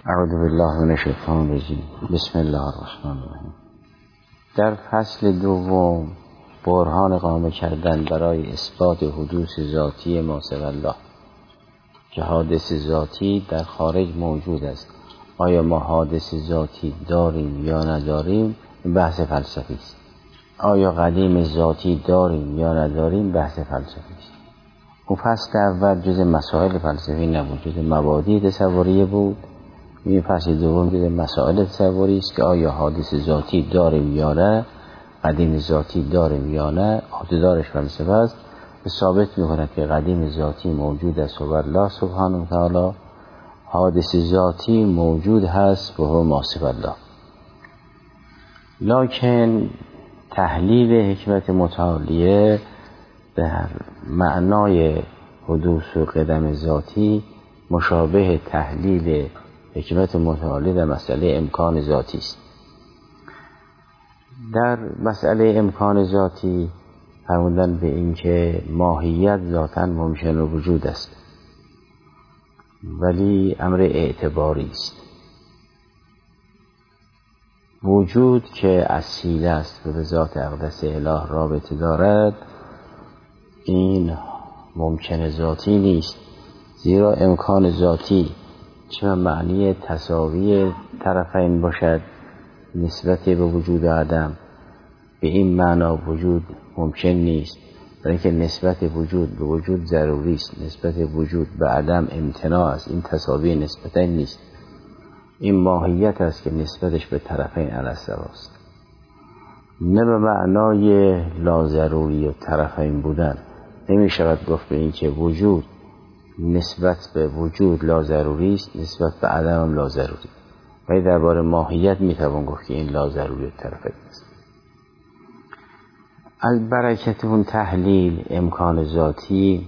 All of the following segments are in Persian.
اعوذ بالله من الشیطان الرجیم. بسم الله الرحمن الرحیم. در فصل دوم برهان اقامه کردن برای اثبات حدوث ذاتی ما سوی الله که حادث ذاتی در خارج موجود است. آیا ما حادث ذاتی داریم یا نداریم؟ بحث فلسفی است. آیا قدیم ذاتی داریم یا نداریم؟ بحث فلسفی است. اون فصل اول جز مسائل فلسفی نبود، جز مبادی تصوریه بود. این فصل دوم جز مسائل تصوری است که آیا حادث ذاتی داریم یا نه، قدیم ذاتی داریم یا نه. عهده‌دارش فلسفه است که ثابت می‌کند که قدیم ذاتی موجود است و الله سبحانه و تعالی حادث ذاتی موجود هست و هو ما سوی الله. لکن تحلیل حکمت متعالیه در معنای حدوث و قدم ذاتی مشابه تحلیل حکمت متعالی در مسئله امکان ذاتی است. در مسئله امکان ذاتی فرمودن به این که ماهیت ذاتاً ممکن و وجود است، ولی امر اعتباری است. وجود که اصیل است و به ذات اقدس اله رابطه دارد، این ممکن ذاتی نیست، زیرا امکان ذاتی چه معنی تساوی طرفین باشد نسبت به وجود عدم، به این معنا وجود ممکن نیست، برای اینکه نسبت وجود به وجود ضروری است، نسبت وجود به عدم امتناع است. این تساوی نسبتین نیست، این ماهیت است که نسبتش به طرفین علی‌السوا است، نه به معنای لاضروری و طرفین بودن. نمی شود گفت به این که وجود نسبت به وجود لاضروری است، نسبت به عدم هم لاضروری، ولی درباره ماهیت می توان گفت که این لاضروری و طرفین است. از برکت اون تحلیل امکان ذاتی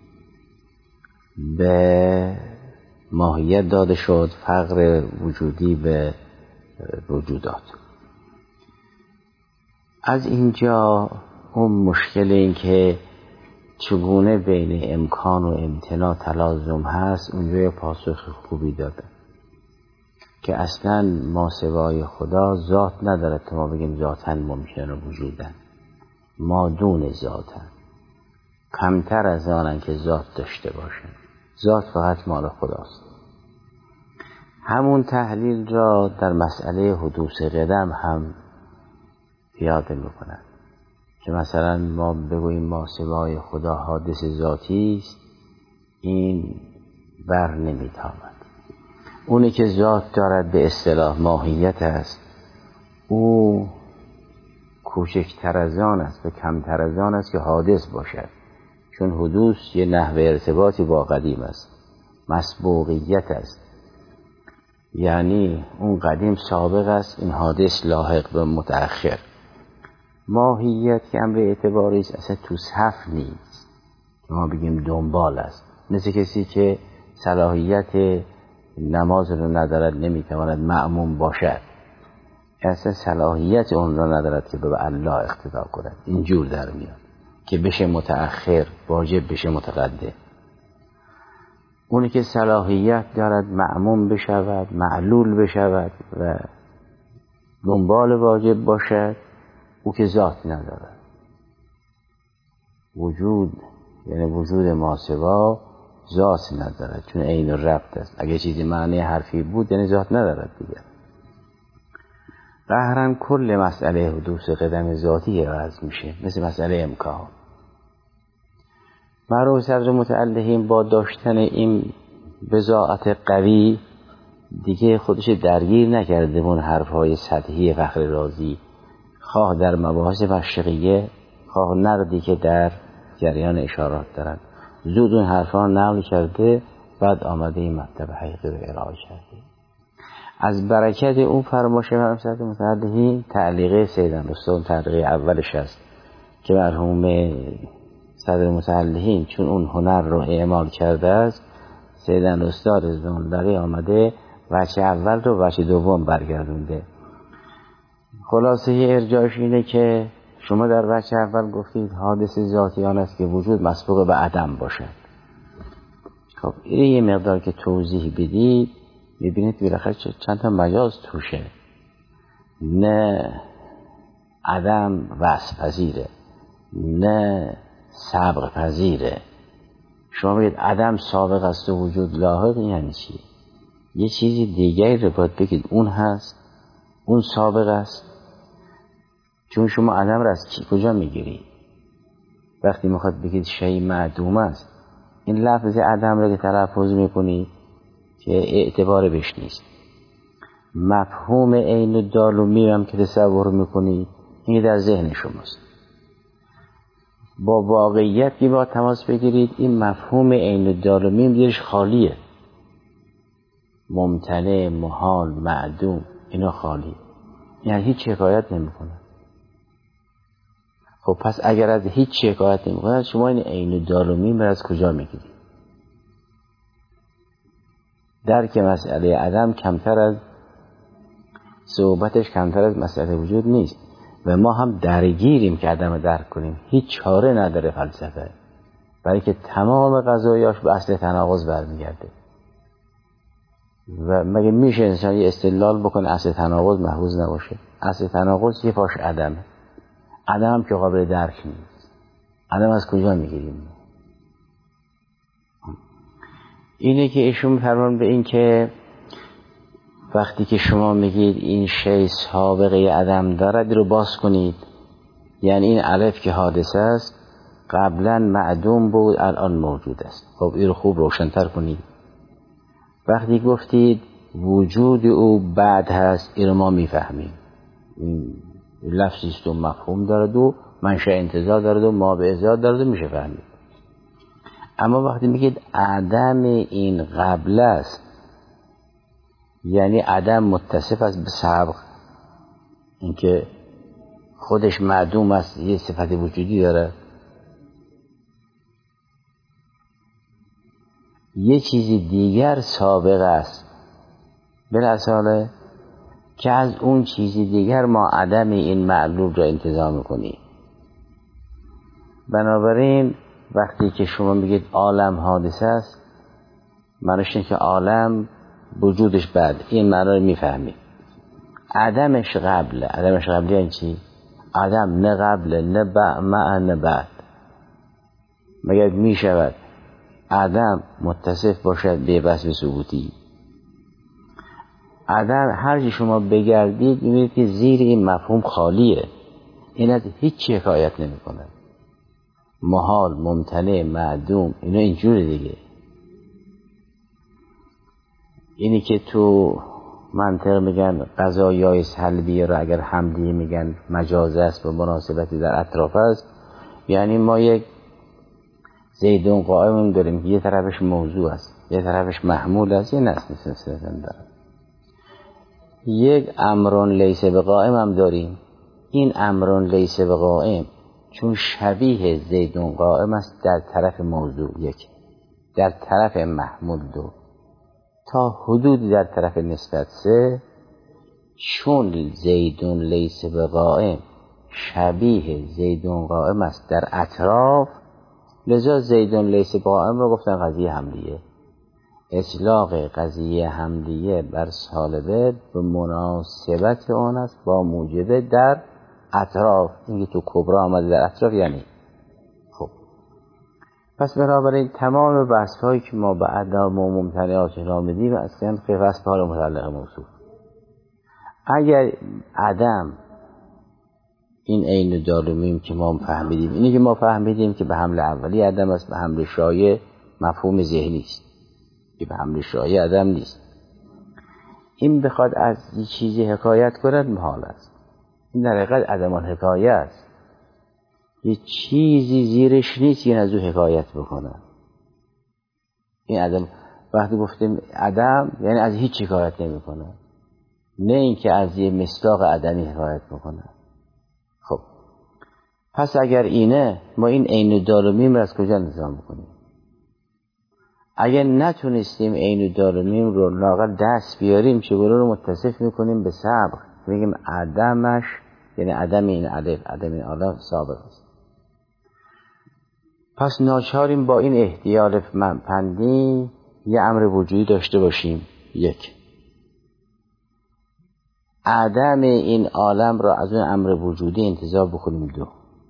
به ماهیت داده شد، فقر وجودی به وجودات. از اینجا اون مشکل این که چگونه بین امکان و امتناع تلازم هست، اونجا یه پاسخ خوبی داده که اصلا ما سوای خدا ذات ندارد تا ما بگیم ذاتاً ممکن و وجودن. ما دون ذاتن، کمتر از آنن که ذات داشته باشن. ذات فقط مال خداست. همون تحلیل را در مسئله حدوث قدم هم پیاده میکنن که مثلا ما بگوییم ما سوای خدا حادث ذاتی است، این بر نمیتابد. اونی که ذات دارد به اصطلاح ماهیت است، او کوچکتر از آن است و کمتر از آن است که حادث باشد، چون حدوث یه نحوه ارتباطی با قدیم است، مسبوقیت است، یعنی اون قدیم سابق است، این حادث لاحق به متأخر. ماهیت که امر اعتباری است، اصلا تو صف نیست که ما بگیم دنبال است. مثل کسی که صلاحیت نماز رو ندارد، نمیتواند مأموم باشد، اصلا صلاحیت اون را ندارد که به الله اقتدا کند. اینجور در میاد که بشه متأخر، واجب بشه متقدم. اونی که صلاحیت دارد مأموم بشود، معلول بشود و دنبال واجب باشد، او که ذات ندارد. وجود یعنی وجود ماسوا ذات ندارد، چون عین ربط است. اگه چیزی معنی حرفی بود یعنی ذات ندارد دیگر. قهرن کل مسئله حدوث قدم ذاتی عرض میشه، مثل مسئله امکان. مرحوم صدر متعلقین با داشتن این بضاعت قوی دیگه خودش درگیر نکرده اون حرفهای سطحی فخر رازی، خواه در مباحث مشرقیه، خواه نقدی که در جریان اشارات دارن. زود اون حرفا نقل کرده، بعد آمده این مطلب حقیقی رو ارائه کرده. از برکت اون فرمایش مرحوم صدر متعلقین تعلیقه سیدن رستم، تعلیقه اولش است که مرحوم صدر متعلقین چون اون هنر رو اعمال کرده است، سیدن رستم رضوان الله آمده وجه اول رو وجه دوم برگردونده. خلاصه ارجاعش اینه که شما در وجه اول گفتید حادث ذاتی آن است که وجود مسبوق به عدم باشد. خب این یه مقدار که توضیح بدید میبینید بالاخره چند تا مجاز توشه. نه عدم وصف پذیره، نه سبق پذیره. شما بگید عدم سابق است و وجود لاحق، یعنی چی؟ یه چیزی دیگری رو باید بگید اون هست، اون سابق است. چون شما عدم رو از کجا میگیرید؟ وقتی میخواد بگید شیء معدوم است، این لفظ عدم رو که تلفظ میکنید که اعتبار بهش نیست. مفهوم عین و دال و میم که تصور میکنید این در ذهن شماست. با واقعیت که با تماس بگیرید، این مفهوم عین و دال و میم دیرش خالیه. ممتنع، محال، معدوم، اینا خالیه، یعنی هیچ حکایت نمیکنه. خب پس اگر از هیچ حکایت نمیکنه، شما این عین و دال و میم رو از کجا میگیرید؟ درک مسئله عدم کمتر از صحبتش کمتر از مسئله وجود نیست و ما هم درگیریم که عدم درک کنیم. هیچ چاره نداره فلسفه، برای که تمام قضایاش به اصل تناقض برمیگرده. و مگه میشه انسان یه استدلال بکنه اصل تناقض محفوظ نباشه؟ اصل تناقض یه پاش عدمه. عدم هم که قابل درک نیست. عدم از کجا میگیریم؟ اینه که ایشون می‌فرمان به این که وقتی که شما میگید این شی سابقه عدم دارد رو باز کنید، یعنی این الف که حادثه است قبلا معدوم بود الان موجود است. خب این رو خوب روشن‌تر کنید. وقتی گفتید وجود او بعد هست، این رو ما میفهمیم، این لفظی است و مفهوم دارد و منشأ انتزاع دارد و ما به ازاد دارد و میشه فهمید. اما وقتی میگید عدم این قبل است، یعنی عدم متصف است به سبق، اینکه خودش معدوم است، یه صفت وجودی داره. یه چیزی دیگر سابق است بالاصاله که از اون چیزی دیگر ما عدم این معلوم را انتزاع میکنیم. بنابراین وقتی که شما میگید عالم حادثه است، معنیش اینه که عالم وجودش بعد، این معنی رو میفهمید. عدمش قبله. عدمش قبله یعنی چی؟ عدم نه قبله نه نه بعد. مگر میشود عدم متصف باشد به وصف ثبوتی؟ عدم هر چی شما بگردید میبینید که زیر این مفهوم خالیه. این از هیچ حکایت نمیکنه. محال، ممتنع، معدوم، اینا اینجوره دیگه. اینی که تو منطق میگن قضایای سلبیه را اگر حملی میگن مجاز است و مناسبتی در اطراف است، یعنی ما یک زیدون قائم داریم که یه طرفش موضوع است، یه طرفش محمول است، یه نسل سلسله داره. یک امرون لیس به قائم هم داریم. این امرون لیس به قائم چون شبیه زیدون قائم است در طرف موضوع یک، در طرف محمول دو، تا حدودی در طرف نسبت سه. چون زیدون لیس به قائم شبیه زیدون قائم است در اطراف، لذا زیدون لیس به قائم رو گفتن قضیه حملیه. اطلاق قضیه حملیه بر سالبه به مناسبت آن است با موجبه در اطراف. اینکه تو کبرا آمده در اطراف یعنی خب. پس بنابراین تمام وصف‌هایی که ما به عدم و ممتنعات نامیدیم اصلا که وصف‌ها متعلق موصوف. اگر عدم این عین دال و میم که ما فهمیدیم، اینی که ما فهمیدیم که به حمل اولی عدم است، به حمل شایع مفهوم ذهنی است، که به حمل شایع عدم نیست. این بخواد از یه چیزی حکایت کند محال است. این در حقیقت عدم الحکایه است. یه چیزی زیرش نیست که از او حکایت بکنه. این عدم وقتی گفتیم عدم یعنی از هیچ حکایت نمیکنه، نه اینکه از یه مصداق عدمی حکایت بکنه. خب پس اگر اینه، ما این عین دال و میم را از کجا نظام کنیم؟ اگر نتونستیم عین دال و میم رو لااقل دست بیاریم، چگونه رو متصف میکنیم به سبق؟ میگیم عدمش یعنی عدم این الف، عدم این الف سابق است. پس ناچاریم با این احتیال پندی یه امر وجودی داشته باشیم. یک، عدم این عالم را از اون امر وجودی انتزاع بکنیم. دو،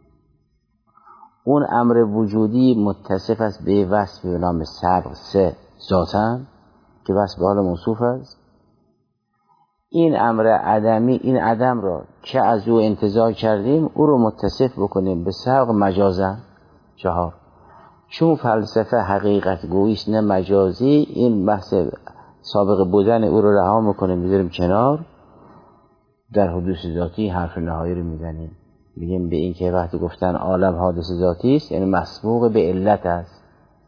اون امر وجودی متصف است به وصف به نام سبق. سه، ذاتاً که وصف به حال موصوف است. این امر عدمی، این عدم را که از او انتزاع کردیم او رو متصف بکنیم به سبق مجازاً. چهار، چون فلسفه حقیقت گوییست نه مجازی، این بحث سابق بودن او رو رها میکنیم میذاریم کنار. در حدوث ذاتی حرف نهایی رو میزنیم، میگیم به این که وقتی گفتن عالم حادث ذاتی است یعنی مسبوق به علت است،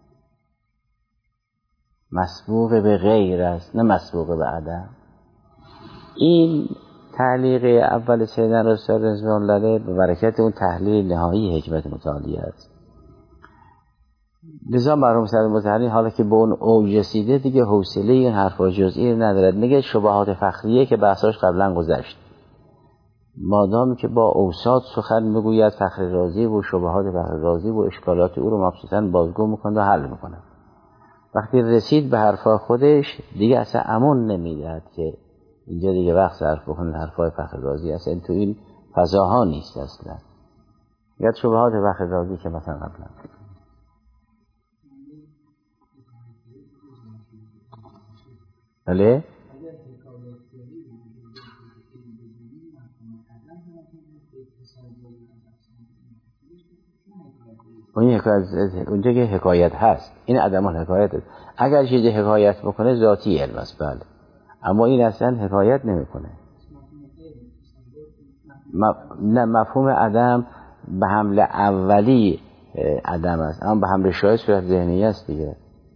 مسبوق به غیر است، نه مسبوق به عدم. این تعلیق اول سیدنا رسول رضوان الله به برکت اون تحلیل نهایی حکمت متعالی است. لذا مرحوم سید مطهری حالا که به اون اوج رسیده دیگه حوصله این حرفا جزئی ندارد. میگه شبهات فخریه که بحثاش قبلا گذشت، مادامی که با اوساط سخن میگوید فخر رازی و شبهات فخر رازی و اشکالات او رو مبسوطاً بازگو میکنه و حل میکنه. وقتی رسید به حرفا خودش دیگه اصلا امون نمیدهد که اینجا دیگه وقت صرف بکنه حرفای فخر رازی، اصلا تو این فضاها نیست اصلا. یا شبهات فخر رازی که مثلا قبلا بله اونجا که حکایت هست این عدم حکایت هست. اگر چیزی حکایت بکنه ذاتی علم است بله، اما این اصلا حکایت نمیکنه. نه، مفهوم عدم به حمل اولی عدم است، اما به حمل شاید صورت ذهنی است دیگه.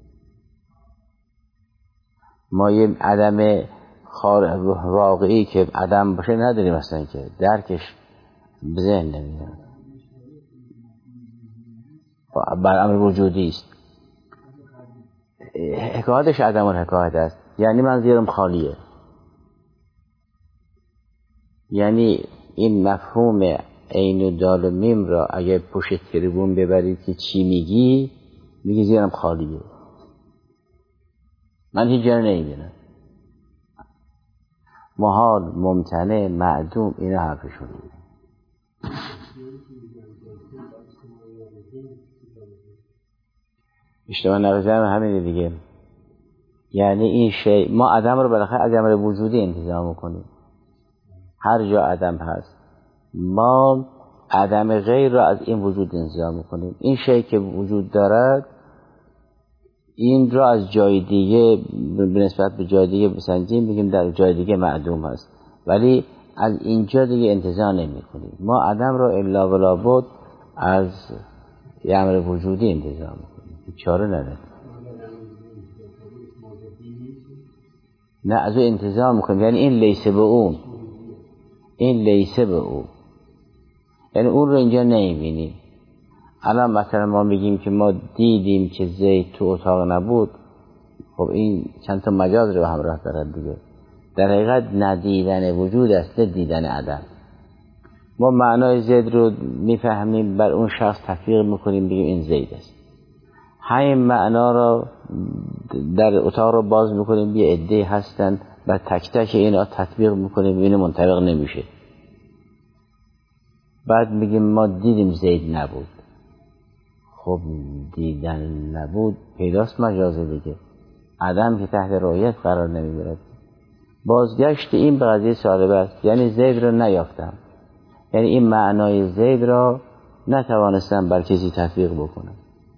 ما یه عدم واقعی که عدم باشه نداریم اصلا، که درکش به ذهن نمیاد. بر امر وجودی است. حکایتش عدم الحکایت است، یعنی من زیرم خالیه. یعنی این مفهوم عین و دال و میم را اگر پشت تریبون ببرید که چی میگی زیرم خالیه، من هیچ جا نمیبینم، محال، ممتنع، معدوم، اینا حرفشون میده. اشتباه نبزنم همینه دیگه. یعنی این شیء ما عدم رو بالاخره عدم وجودی انتزاع میکنیم. هر جا عدم هست ما عدم غیر را از این وجود انتزاع میکنیم. این شیء که وجود دارد این را از جای دیگه به نسبت به جای دیگه بسنجیم، بگیم در جای دیگه معدوم هست، ولی از اینجا دیگه انتزاع نمی کنیم. ما عدم را الا ولا بد از یه امر وجودی انتزاع میکنیم، چاره نداره. نه، از او انتزاع میکنیم، یعنی این لیسه به اون، این لیسه به اون، یعنی اون رو اینجا نمیبینیم. الان مثلا ما میگیم که ما دیدیم که زید تو اتاق نبود، خب این چند تا مجاز رو به همراه دارد دیگه. در حقیقت ندیدن وجود است، دیدن عدم. ما معنای زید رو میفهمیم، بر اون شخص تطبیق میکنیم، بگیم این زید است. همین معنا رو در اتاق رو باز میکنیم، یه عده هستن و تک تک اینا تطبیق میکنیم، این منطبق نمیشه. بعد میگیم ما دیدیم زید نبود. خب دیدن نبود پیداست مجازه دیگه، عدم که تحت رؤیت قرار نمیگیرد. بازگشت این به قضیه سالبه است، یعنی زید رو نیافتم، یعنی این معنای زید را نتوانستم بر کسی تطبیق بکنم.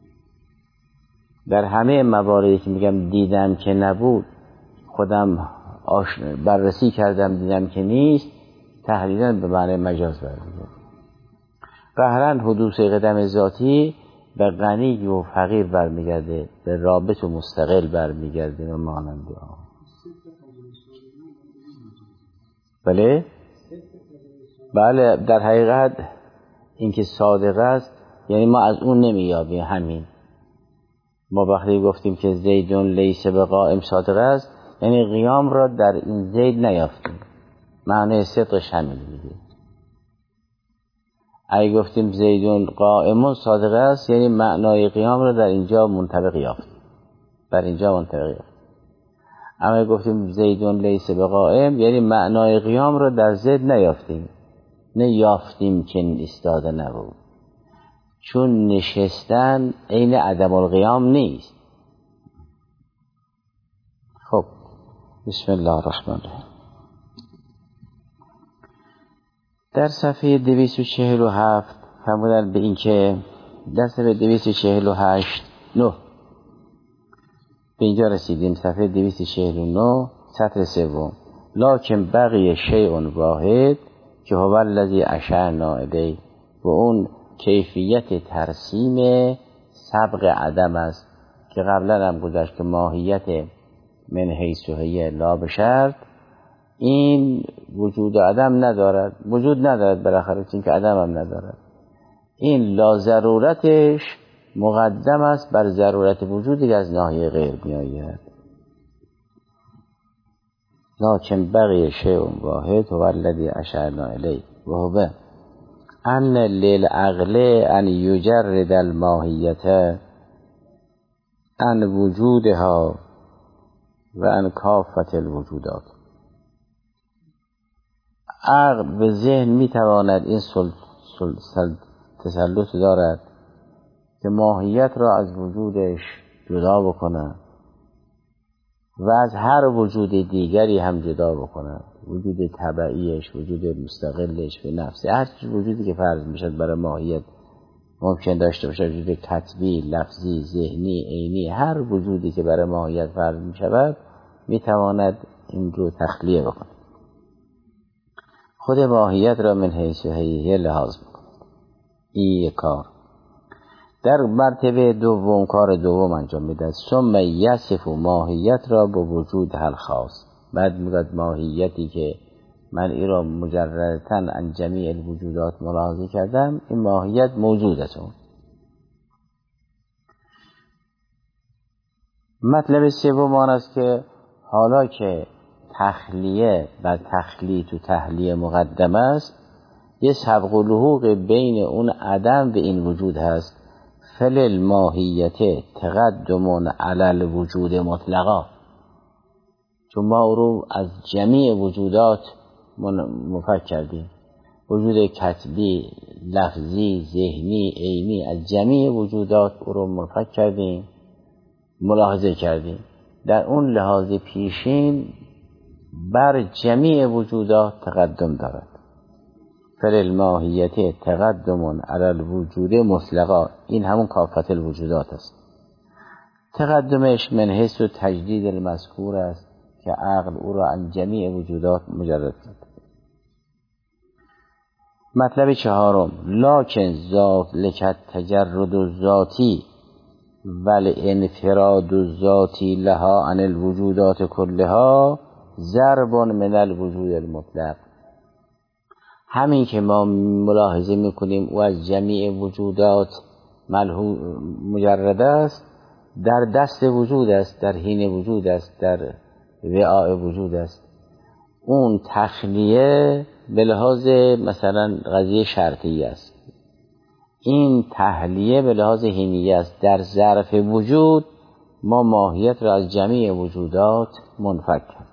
در همه مواردی که میگم دیدم که نبود، خودم بررسی کردم دیدم که نیست، تحلیلاً به معنی مجاز برمیگرد. قهراً حدوث قدم ذاتی به غنی و فقیر برمیگرده، به رابط و مستقل برمیگرده و مانند آن. بله در حقیقت اینکه صادق است یعنی ما از اون نمیابیم. همین ما وقتی گفتیم که زیدون لیس بقائم صادق است، یعنی قیام را در این زید نیافتیم، معنی صدقش همین میگه. اگه گفتیم زیدون قائمون صادق است، یعنی معنای قیام را در اینجا منطبق یافتیم، در اینجا منطبق یافتیم. اما گفتیم زیدون لیس بقائم، یعنی معنای قیام رو در زید نیافتیم، نه یافتیم که ایستاده نبود، چون نشستن عین عدم القیام نیست. خب بسم الله الرحمن الرحیم. در صفحه 247 فرمودن به این که در صفحه 248 9 به اینجا رسیدیم، صفحه 249 سطر سوم. لکن بقی شیء واحد که هو الذی اشرنا الیه، و اون کیفیت ترسیم سبق عدم است که قبلا هم گذشت که ماهیت من حیث هی لا بشرط، این وجود عدم ندارد، وجود ندارد بالاخره، چون که عدم هم ندارد. این لا ضرورتش مقدم است بر ضرورت وجودی که از ناحیه غیر می آید. لکن بقی شیء واحد هو الذی اشرنا الیه و هو ان للعقل ان یجرد الماهیت ان وجودها و ان کافت الوجودات. عقل به ذهن می تواند این تسلط دارد که ماهیت را از وجودش جدا بکنه و از هر وجود دیگری هم جدا بکنه، وجود تبعیش، وجود مستقلش به نفسه، هر وجودی که فرض میشد برای ماهیت ممکن داشته باشه، وجود کتبی، لفظی، ذهنی، عینی، هر وجودی که برای ماهیت فرض میشود میتواند این رو تخلیه بکنه، خود ماهیت را من حیث هیه لحاظ بکنه. این کار در مرتبه دوم، کار دوم انجام میده. ثم یصف ماهیت را با وجود هل خاص، بعد میگه ماهیتی که من این را مجرداً عن جمیع الوجودات ملاحظه کردم، این ماهیت موجود است. مطلب سوم آن است که حالا که تخلیه و تخلیط و تحلیه مقدم است، یه سبق و لحوق بین اون عدم به این وجود هست. فلل ماهیت تقدم علی الوجود مطلقا، چون ما رو از جمیع وجودات مفک کردیم، وجود کتبی، لفظی، ذهنی، عینی، از جمیع وجودات رو مفک کردیم، ملاحظه کردیم. در اون لحاظ پیشین بر جمیع وجودات تقدم دارد. فللماهیت تقدم علی الوجود مطلقا، این همون کافت الوجودات است. تقدمش من حیث و تجدید المذکور است که عقل او را عن جمیع وجودات مجرد کرد. مطلب چهارم، لکن ذالک تجرد الذاتی والانفراد الذاتی لها عن الوجودات کلها ضرب من الوجود المطلق. همین که ما ملاحظه میکنیم او از جمیع وجودات مجرد است، در دست وجود است، در حین وجود است، در وعاء وجود است. اون تخلیه به لحاظ مثلا قضیه شرطی است، این تحلیه به لحاظ حینیه است. در ظرف وجود ما ماهیت را از جمیع وجودات منفک کرد.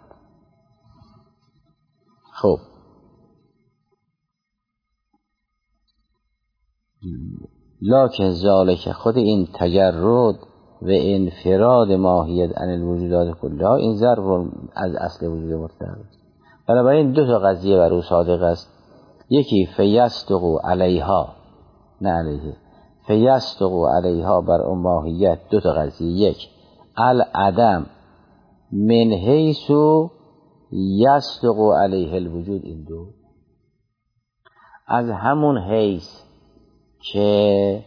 خب لکن ذالک، خود این تجرد و انفراد ماهیت عن الوجودات کلها، این ضرب از اصل وجود مطلق. بنابراین دو تا قضیه بر او صادق است. یکی فیصدق علیها، نه علیه، فیصدق علیها بر اون ماهیت دو تا قضیه. یک العدم من حیث یصدق علیه الوجود، این دو از همون حیث که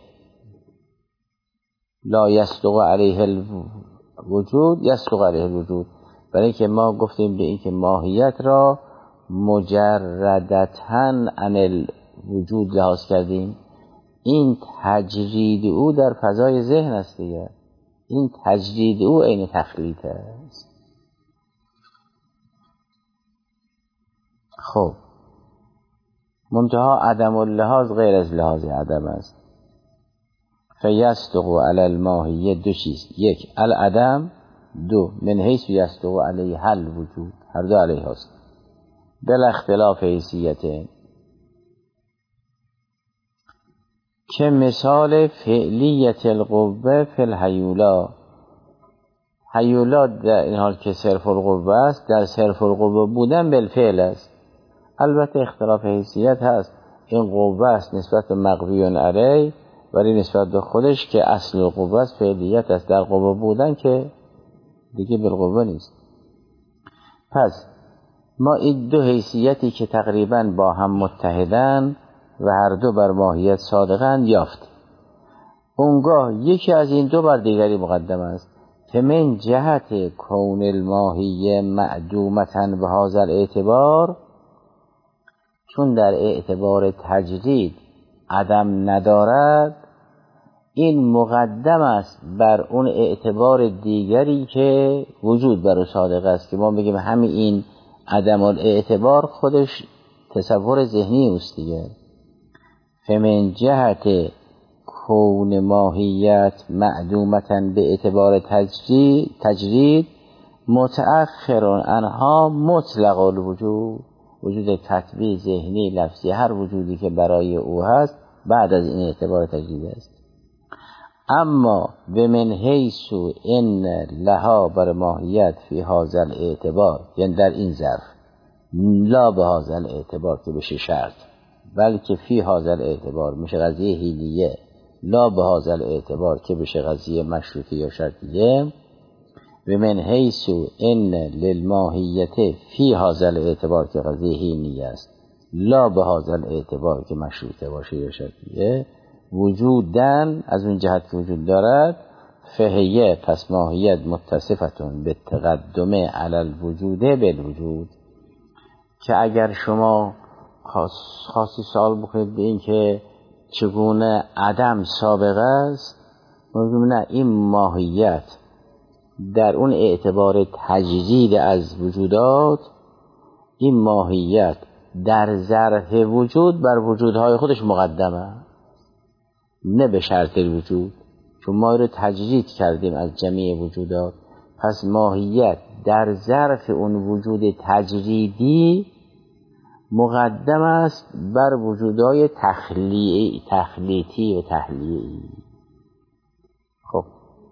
لا یصدق علیه الوجود یصدق علیه الوجود، برای که ما گفتیم به این که ماهیت را مجردتاً عن الوجود لحاظ کردیم. این تجرید او در فضای ذهن است دیگه، این تجرید او عین تخلیط است. خب منتها عدم اللحاظ غیر از لحاظ عدم است. فیصدق علی الماهیه دو چیز، یک العدم دو من حیث یستو علیه حل وجود، هر دو علیه هست بل اختلاف حیثیته، که مثال فعلیت القوه فی الهیولا، هیولا در این حال که صرف القوه است، در صرف القوه بودن بالفعل است. البته اختلاف حیثیت هست، این قوه است نسبت مقویون علیه، ولی نسبت به خودش که اصل قوه است فعلیت است، در قوه بودن که دیگه بالقوه نیست. پس ما این دو حیثیتی که تقریبا با هم متحدن و هر دو بر ماهیت صادقند یافت. اونگاه یکی از این دو بر دیگری مقدم است که من جهت کون الماهیه معدومتاً به هذا الاعتبار، چون در اعتبار تجرید عدم ندارد، این مقدم است بر اون اعتبار دیگری که وجود بر او صادق است، که ما بگیم همین این عدم الاعتبار خودش تصور ذهنی است دیگه. فمن جهت کون ماهیت معدومتاً به اعتبار تجرید متأخر عنها مطلق الوجود، وجود تطبیع ذهنی لفظی هر وجودی که برای او هست بعد از این اعتبار تجرید است. اما به من حیث ان لها بر ماهیت فی هذا الاعتبار، یعنی در این ظرف، لا به هذا الاعتبار که بشه شرط، بلکه فی هذا الاعتبار میشه قضیه حیلیه، لا به هذا الاعتبار که بشه قضیه مشروطی یا شرطیه. به من حیث ان للماهیت فی هذا الاعتبار که قضیه حیلیه است، لا به هذا الاعتبار که مشروطه باشه یا شرطیه، وجودن از اون جهت که وجود دارد، فهیه پس ماهیت متصفتون به تقدم علی الوجود بالوجود. که اگر شما خاصی سوال بکنید به این که چگونه عدم سابقه است، میگم نه، این ماهیت در اون اعتبار تجدید از وجودات، این ماهیت در ظرف وجود بر وجودهای خودش مقدمه، نه به شرط الوجود، چون ما رو تجدید کردیم از جمیع وجودات. پس ماهیت در ظرف اون وجود تجریدی مقدم است بر وجودهای تخلیطی و تحلیلی. خب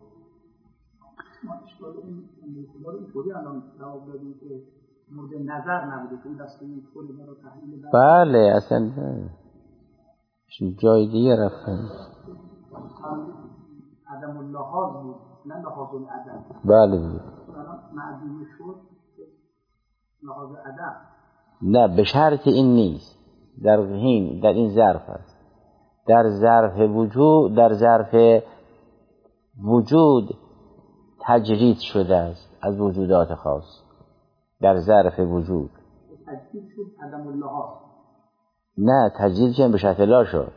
بله اصلا جای دیگه رفتن. عدم اللحاظ بود، نه لحاظ العدم. بله معدوم شد لحاظ عدم. نه به شرط این نیست، در این ظرف است، در ظرف وجود، در ظرف وجود تجرید شده است از وجودات خاص، در ظرف وجود تجرید شد عدم اللحاظ. نه تجرید چون به شرط لا شد،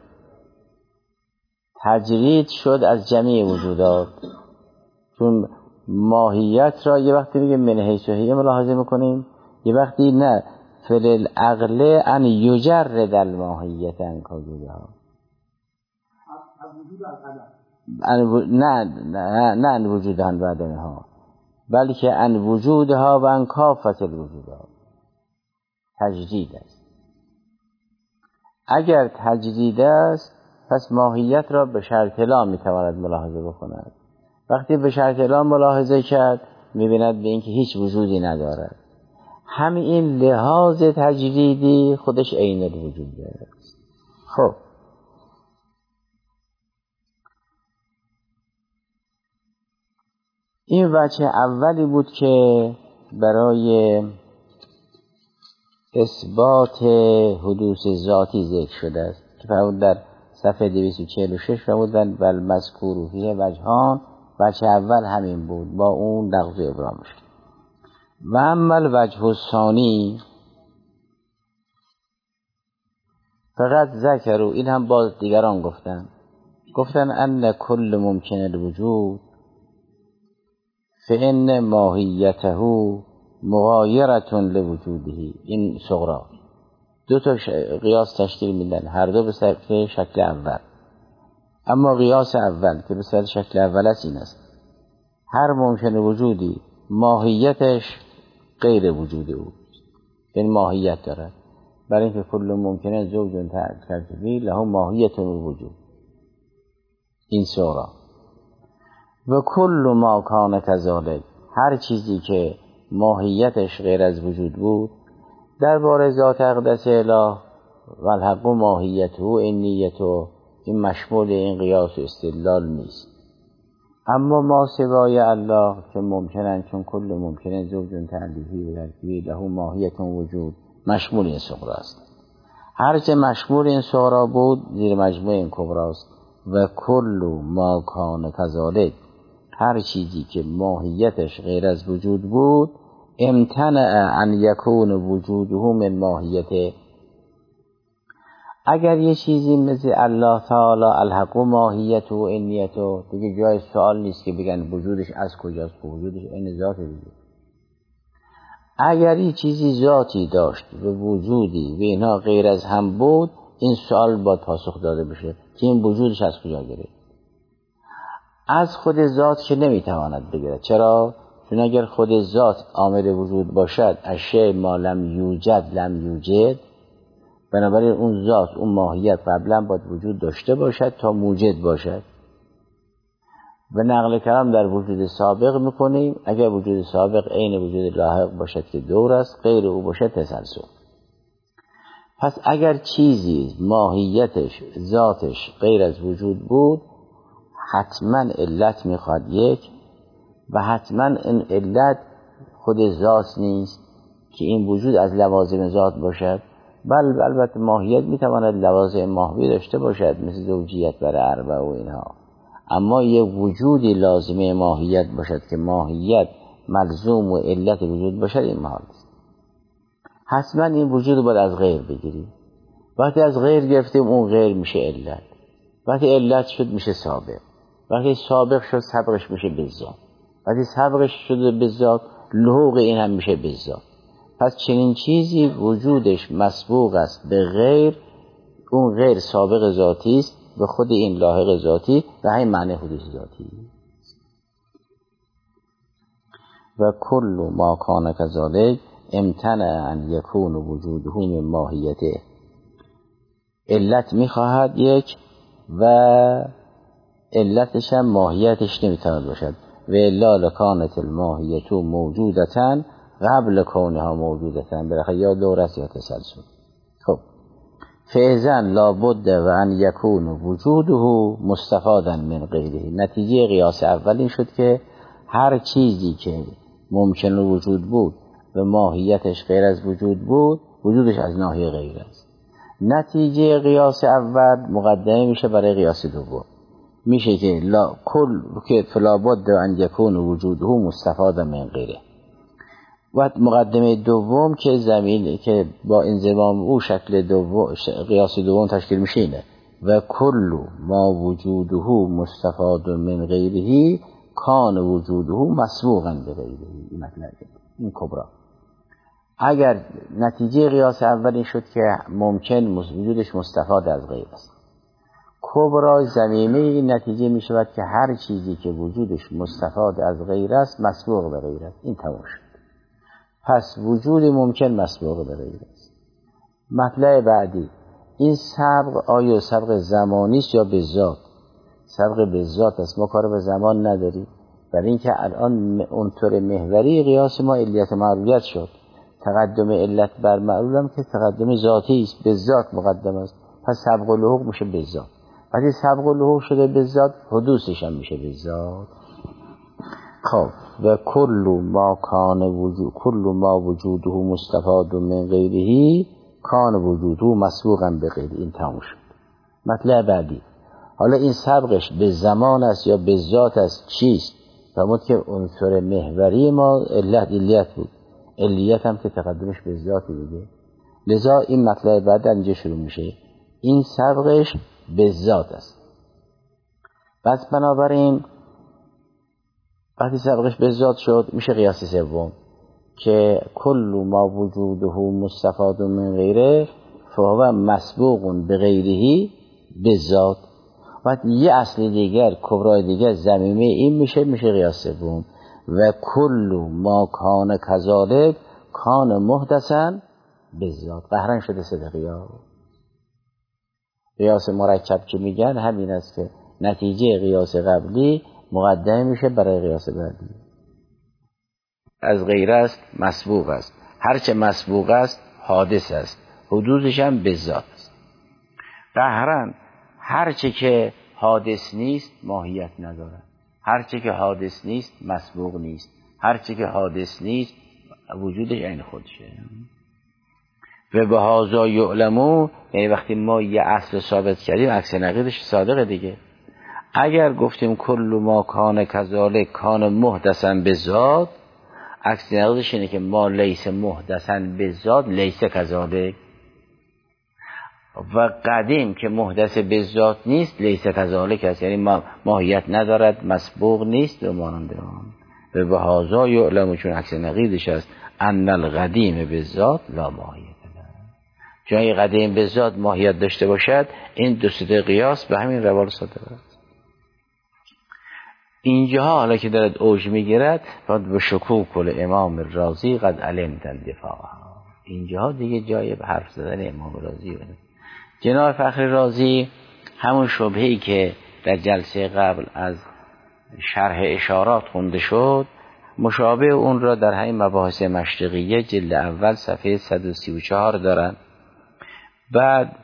تجرید شد از جمیع وجودات. چون ماهیت را یه وقتی میگه من حیث هی ملاحظه میکنیم، یه وقتی نه، فل العقل ان یجرد الماهیت عن وجودها، از وجود از عدم، نه ان وجودها و عدمها، بلکه ان وجودها و ان کافت الوجودها. تجدید است. اگر تجدید است پس ماهیت را به شرط لا میتواند ملاحظه بکند. وقتی به شرط لا ملاحظه کرد میبیند به اینکه هیچ وجودی ندارد. همین لحاظ تجریدی خودش عین الوجود دارد. خب این وجه اولی بود که برای اثبات حدوث ذاتی ذکر شده است که فرمود در صفحه 246 فرمودن بل مذکور فیه وجهان. وجه اول همین بود، با اون نقض ابرام شد. و اما الوجه الثانی فقط ذکروا، این هم باز دیگران گفتن ان کل ممکن الوجود فإن ماهیته مغایرة لوجوده. این صغرا دو تا قیاس تشکیل میدن، هر دو به صورت شکل اول. اما قیاس اول که به صورت شکل اول است این است هر ممکن وجودی ماهیتش غیر وجود او، یعنی ماهیت دارد، برای اینکه کل ممکنه زوج ترکیبی له ماهیت وجود. این سورا و کل ما کان کذالک، هر چیزی که ماهیتش غیر از وجود بود درباره ذات اقدس اله و الحق ماهیته و انیته، این مشمول این قیاس و استدلال نیست. اما ما سوای الله که ممکنن، چون کل ممکنه زوج تعلیفی و ترکیبی له ماهیت وجود، مشمول این صغرا است. هرچه مشمول این صغرا بود زیر مجموع این کبرا است. و کل ما کان کذالک، هر چیزی که ماهیتش غیر از وجود بود امتنع ان یکون وجوده من ماهیته. اگر یه چیزی مثل الله تعالی الحق ماهیت و انیته، دیگه جای سوال نیست که بگن وجودش از کجاست، وجودش این ذات دیگه. اگر یه چیزی ذاتی داشت و وجودی و اینها غیر از هم بود، این سوال باید پاسخ داده بشه که این وجودش از کجا گرفت. از خود ذات که نمیتواند بگیرد. چرا؟ چون اگر خود ذات عامل وجود باشد، اشیاء ما لم یوجد لم یوجد، بنابراین اون ذات اون ماهیت قبلا باید وجود داشته باشد تا موجد باشد. و نقل کلام در وجود سابق میکنیم، اگر وجود سابق عین وجود لاحق باشد که دور است، غیر او باشد تسلسل. پس اگر چیزی ماهیتش ذاتش غیر از وجود بود، حتما علت میخواد یک، و حتما این علت خود ذات نیست که این وجود از لوازم ذات باشد. بل البته ماهیت میتواند لوازم ماهوی داشته باشد، مثل زوجیت برای اربع و اینها، اما یه وجودی لازمه ماهیت باشد که ماهیت ملزوم و علت وجود باشد، این محال است. حتما این وجود باید از غیر بگیریم. وقتی از غیر گرفتیم اون غیر میشه علت، وقتی علت شد میشه سابق، وقتی سابق شد سبقش میشه بالذات، وقتی سبقش شده بالذات لحوق این هم میشه بالذات. پس چنین چیزی وجودش مسبوق است به غیر، اون غیر سابق ذاتی است به خود این لاحق ذاتی و همین معنی حدوث ذاتی. و کل ما کان کذالک امتنع ان یکون وجوده من ماهیته، علت میخواهد یک و علتش هم ماهیتش نمیتواند باشد. و الا لکانت الماهیت موجودتاً قبل کونها موجودتاً، برخی یا دورست یا تسلسل. خب فاذن لابد و ان یکون وجوده مستفادا من غیره. نتیجه قیاس اول این شد که هر چیزی که ممکن وجود بود و ماهیتش غیر از وجود بود، وجودش از ناحیه غیر است. نتیجه قیاس اول مقدمه میشه برای قیاس دوم، میشه که لابد و ان یکون وجوده مستفادا من غیره. و مقدمه دوم که زمین که با انضمام او شکل دوم قیاس دوم تشکیل میشه اینه: و کل ما وجوده مستفاد من غیره کان وجوده مسبوقا به غیره. این مطلب این کبرا. اگر نتیجه قیاس اولی شد که ممکن وجودش مستفاد از غیر است، کبرا زمینه این نتیجه می شود که هر چیزی که وجودش مستفاد از غیر است مسبوق به غیر است. این تمام شد. پس وجود ممکن مسبوق به غیر است. مطلب بعدی، این سبق آیا سبق زمانی است یا به ذات؟ سبق به ذات است، ما کار به زمان نداریم، برای اینکه الان اونطور محوری قیاس ما علیت معلولیت شد. تقدم علت بر معلول هم که تقدم ذاتی است، به ذات مقدم است، پس سبق و لحوق میشه به ذات. وقتی سبق و لحوق شده به ذات، حدوثش هم میشه به ذات. خب و کل ما کان وجود کل ما وجوده مستفاد من غیره کان وجوده مسبوقا به غیره. این تموم شد. مطلب بعدی، حالا این سبقش به زمان است یا به ذات است چیست؟ فرمود که عنصر محوری ما علیت بود، علیت هم که تقدمش به ذات دیگه. لذا این مطلب بعد اینجا شروع میشه، این سبقش به ذات است. پس بنابراین وقتی سبقش به ذات شد میشه قیاس سوم که کل ما وجوده مستفاد من غیره فهو مسبوق به غیره به ذات. بعد یه اصل دیگر کبرای دیگر ضمیمه این میشه قیاس سوم. و کل ما کان کذالک کان محدثا بالذات. قهرن شده سه قیاس مرکب که میگن همین است که نتیجه قیاس قبلی مقدم میشه برای قیاس بعدی. از غیر است مسبوق است، هرچه مسبوق است حادث است، حدوثش هم بالذات است. قهرن هرچه که حادث نیست ماهیت ندارد، هرچه که حادث نیست مسبوق نیست، هرچه که حادث نیست وجودش عین خودشه. و به هذا یعلمو، یعنی وقتی ما یه اصل ثابت کردیم عکس نقیضش صادقه دیگه. اگر گفتیم کل ما کان کذالک کان محدثا بالذات، عکس نقیضش اینه که ما لیس محدثا بالذات لیس کذالک. و قدیم که محدث بالذات نیست لیس کذالک است، یعنی ماهیت ندارد، مسبوق نیست و مانند آن. و به هذا یعلم، چون عکس نقیضش است، ان القدیم بالذات لا ماهیت دارد. جای قدیم بالذات ماهیت داشته باشد، این دو سه قیاس به همین روال صادق است. اینجاها حالا که دارد اوج میگیرد، بعد به شکوک کل امام رازی قد علمت الدفاع. اینجاها دیگه جای حرف زدن امام رازی بود. جناب فخر رازی همون شبهه‌ای که در جلسه قبل از شرح اشارات خونده شد، مشابه اون را در همین مباحث مشرقیه جلد اول صفحه 134 دارن. بعد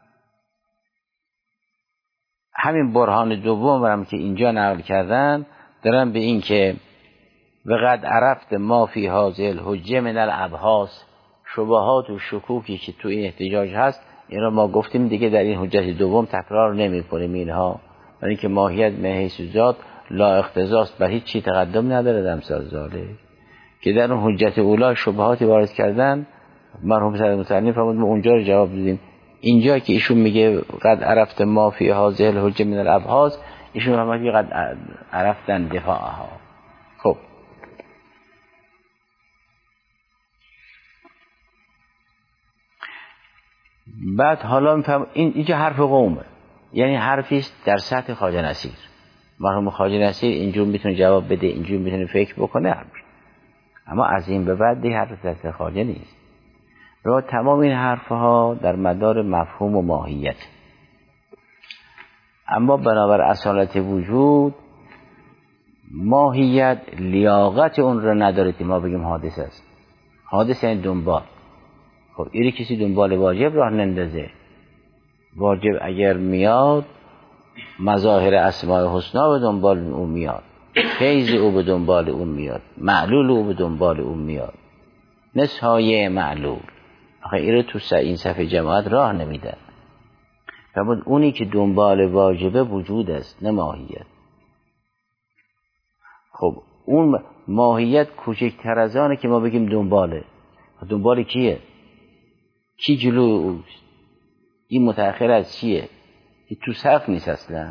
همین برهان دوم هم که اینجا نقل کردن دارن به این که وقد عرفت ما فی هذه الحجه من الابحاث، شبهات و شکوکی که تو این احتجاج هست، این را ما گفتیم دیگه در این حجت دوم تکرار نمی کنیم اینها، برای اینکه ماهیت من حیث ذات لا اقتضاست، بر هیچ چی تقدم نداره امثال ذالک. که در اون حجت اولا شبهاتی وارد کردن، مرحوم سید مصنف فرمود ما اونجا رو جواب دادیم. اینجا که ایشون میگه قد عرفت ما فی هذه الحجه من الابحاث، ایشون فرمود که قد عرفتن دفاعها. خب بعد حالا میفهم اینجا حرف قومه، یعنی حرفی است در سطح خواجه نصیر. مرحوم خواجه نصیر اینجور میتونه جواب بده، اینجور میتونه فکر بکنه، اما از این به بعد دیگه حرف در سطح خواجه نیست. و تمام این حرفها در مدار مفهوم و ماهیت. اما بنابر اصالت وجود ماهیت لیاقت اون رو نداره که ما بگیم حادث است. حادث یعنی دنبال. خب اینی کسی دنبال واجب راه نندازه. واجب اگر میاد مظاهر اسماء حسنا به دنبال اون میاد، فیض او به دنبال اون میاد، معلول او به دنبال اون میاد، نسایه معلول. آخه این رو تو این صفحه جماعت راه نمیدن. فرمود اونی که دنبال واجبه وجود است نه ماهیت. خب اون ماهیت کوچکتر از آنه که ما بگیم دنباله. دنبال کیه؟ کی جلو اوست؟ این متأخر از چیه؟ این تو صف نیست اصلا.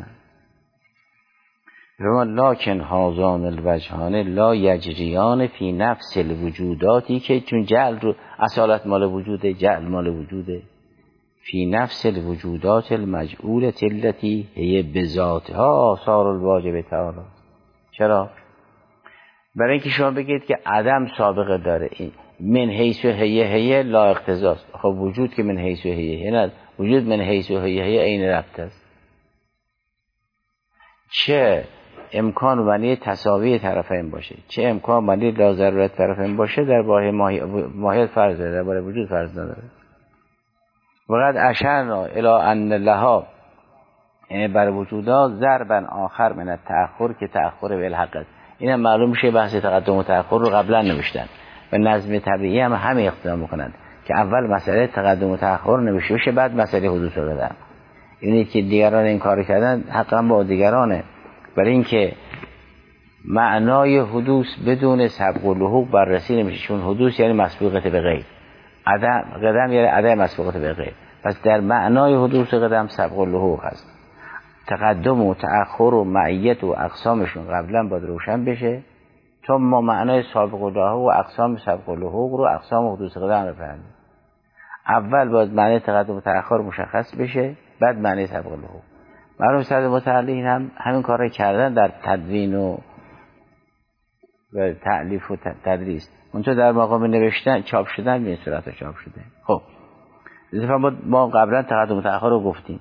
لکن هازان الوجهان لا یجریان فی نفس الوجوداتی، که چون جعل رو اصالت مال وجوده، جعل مال وجوده، فی نفس الوجودات المجعولة التي هي بذاتها آثار الواجب تعالی. چرا؟ برای اینکه شما بگید که عدم سابقه داره، این من حیث و هیه لا اقتضاست. خب وجود که من حیث و هیه نه، وجود من حیث و هیه عین ربط است. چه امکان منی تساوی طرفین باشه، چه امکان منی لا ضرورت طرفین باشه، در باره ماهیت فرض داره، در باره وجود فرض نداره. وقد اشرنا الی ان لها، یعنی بر وجودا ضربا آخر من التأخر که تأخر بالحق است. این هم معلوم میشه بحث تقدم و تأخر رو قبلا نوشتن و نظم طبیعی هم همه اقتضا میکنند که اول مسئله تقدم و تأخر نوشته بشه، بعد مسئله حدوث رو دادن. اینی که دیگران این کار کردن حقا با دیگرانه، برای اینکه معنای حدوث بدون سبق و لحوق بررسی نمیشه، چون حدوث یعنی مسبوقیت به غیر، قدم یعنی عدم مسبوقیت به غیر. پس در معنای حدوث قدم سبق و لحوق هست. تقدم و تأخر و معیت و اقسامشون قبلا باید روشن بشه تا ما معنای سابق و لاحق و اقسام سبق و لحوق رو، اقسام حدوث قدم رو فهمیم. اول باید معنی تقدم و تأخر مشخص بشه، بعد معنی سبق و لحوق. مرحوم سعد متعلی هم همین کار رو کردن در تدوین و تألیف و تدریس. اونجا در مقام نوشتن چاپ شدن به این صورت چاپ شده. خب ما قبلا تقدم و تأخر رو گفتیم.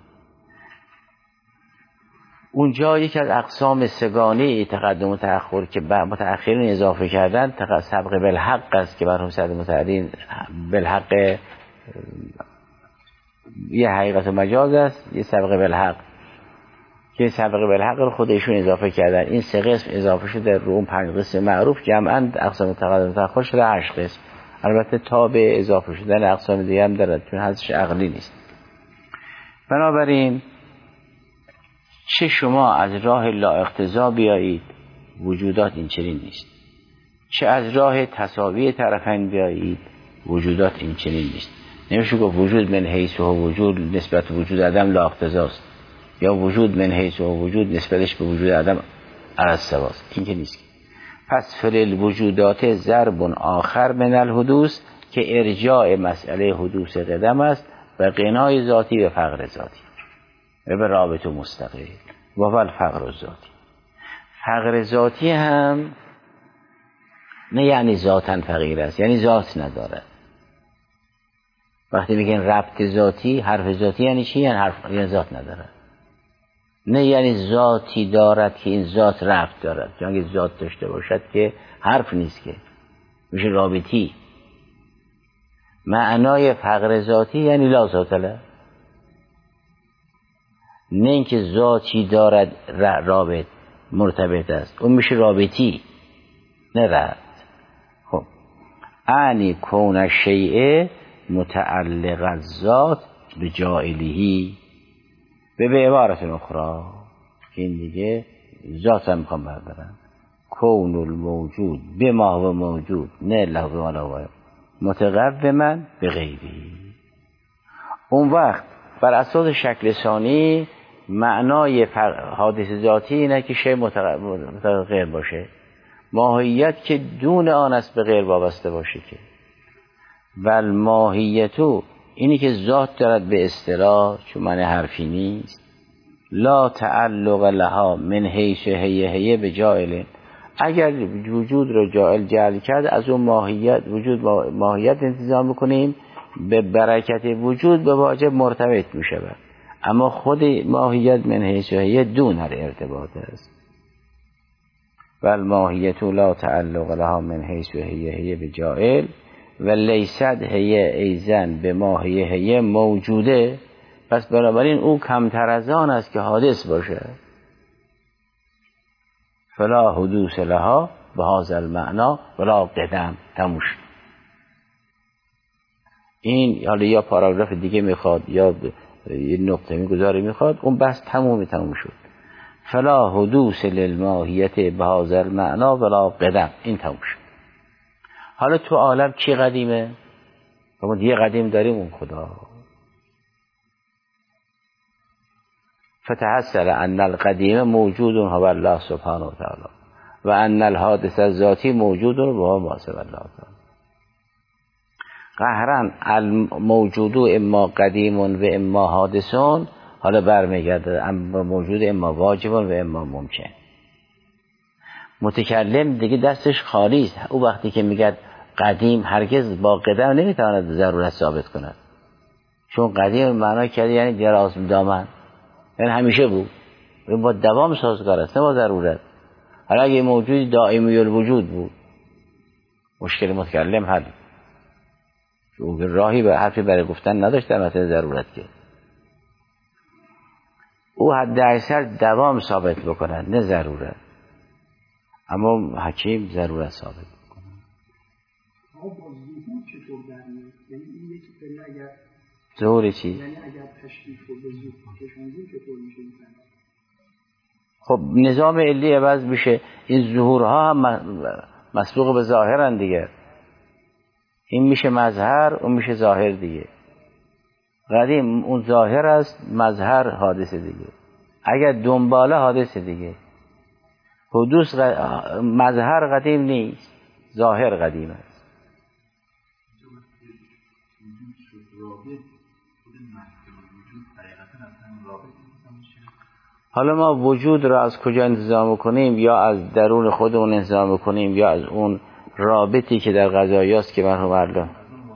اونجا یکی از اقسام سگانه تقدم و تأخر که متأخرین اضافه کردن سبق بالحق است که مرحوم سعد متعلی بالحق یه حقیقت و مجاز است، یه سبق بالحق که سبق بالحق رو خودشون اضافه کردن. این 3 قسم اضافه شده رو اون 5 قسم معروف، جمعاً اقسام تقدم و تأخر شده 8 قسم. البته تا به اضافه شدن اقسام دیگه هم دارد چون حدش عقلی نیست. بنابراین چه شما از راه لا اقتضا بیایید، وجودات این چنین نیست، چه از راه تساوی طرفین بیایید، وجودات این چنین نیست. نمیشه گفت وجود من حیث و وجود نسبت وجود عدم لا اقتضاست، یا وجود من حیث و وجود نسبتش به وجود عدم علی السواست. این که نیست. پس فلل وجودات ضرب آخر من الحدوث که ارجاع مسئله حدوث قدم است و غنای ذاتی به فقر ذاتی و به رابط و مستقل و الفقر ذاتی. فقر ذاتی هم نه یعنی ذاتاً فقیر است، یعنی ذات ندارد. وقتی میگن ربط ذاتی، حرف ذاتی یعنی چی؟ یعنی ذات ندارد. نه یعنی ذاتی دارد که این ذات ربط دارد، چون اگه ذات داشته باشد که حرف نیست، که میشه رابطی. معنای فقر ذاتی یعنی لا ذات له، نه اینکه ذاتی دارد رابط مرتبط است، اون میشه رابطی نه ربط. خب اعنی کون الشیء متعلق الذات بجائله، به عبارت اخرى این دیگه ذات هم میخوام بردارم، کون الموجود به ما و موجود نه له و لا متقوما به غیبی. اون وقت بر اساس شکل ثانی معنای حادث ذاتی اینه که شی متقوم غیر باشه، ماهیت که دون آن است به غیر وابسته باشه که ول ماهیتو اینی که ذات دارد به اصطلاح، چون معنی حرفی نیست، لا تعلق لها من حیث هیه به جائل. اگر وجود رو جعل کرد از اون ماهیت وجود ماهیت انتظام بکنیم، به برکت وجود به واجب مرتبط می شود، اما خود ماهیت من حیث هیه دون هر ارتباط است. ول ماهیت لا تعلق لها من حیث هیه به جائل و لیست هیه ایزن به ماهیه موجوده. پس بنابراین او کمتر از آن است که حادث باشه. فلا حدوث لها به هذا المعنی ولا قدم. تموش. این حالا یا پاراگراف دیگه میخواد یا یه نقطه میگذاره میخواد، اون بس تموم شد. فلا حدوث للماهیت به هذا المعنی ولا قدم. این تموم شد. حالا تو عالم کی قدیمه؟ ما دیگه قدیم داریم، اون خدا. فتحصل ان القدیم موجود هو الله سبحانه و تعالی و ان الحادث الذاتی موجود و ما سوى الله تعالی. قهرا الموجود اما قدیم و اما حادثون. حالا برمیگرده اما موجود اما واجب و اما ممکن. متکلم دیگه دستش خالی است. او وقتی که میگه قدیم هرگز با قدم نمیتواند ضرورت ثابت کند، چون قدیم معنی کرده یعنی دراز دامن، یعنی همیشه بود، با دوام سازگار است نه با ضرورت. حالا اگه موجود دائمی الوجود بود مشکل متکلم حل، او راهی به حرفی برای گفتن نداشت در مثل ضرورت، که او حد اکثر دوام ثابت بکند نه ضرورت، اما حکیم ضرورت ثابت بکند. با ظهور چطور در میاد؟ یعنی این یکی پله اگر ظهور چی؟ یعنی اگر تشکیل شد به ظهور کشوندیم چطور میشه میکنه؟ خب نظام علی عوض میشه. این ظهورها هم مسبوق به ظاهرن دیگه. این میشه مظهر، اون میشه ظاهر دیگه. قدیم اون ظاهر است، مظهر حادثه دیگه. اگر دنباله حادثه دیگه. حدوث مظهر قدیم نیست، ظاهر قدیم است. حالا ما وجود را از کجا انتظام کنیم؟ یا از درون خودمون انتظام کنیم یا از اون رابطی که در قضایاست که مرحوم الله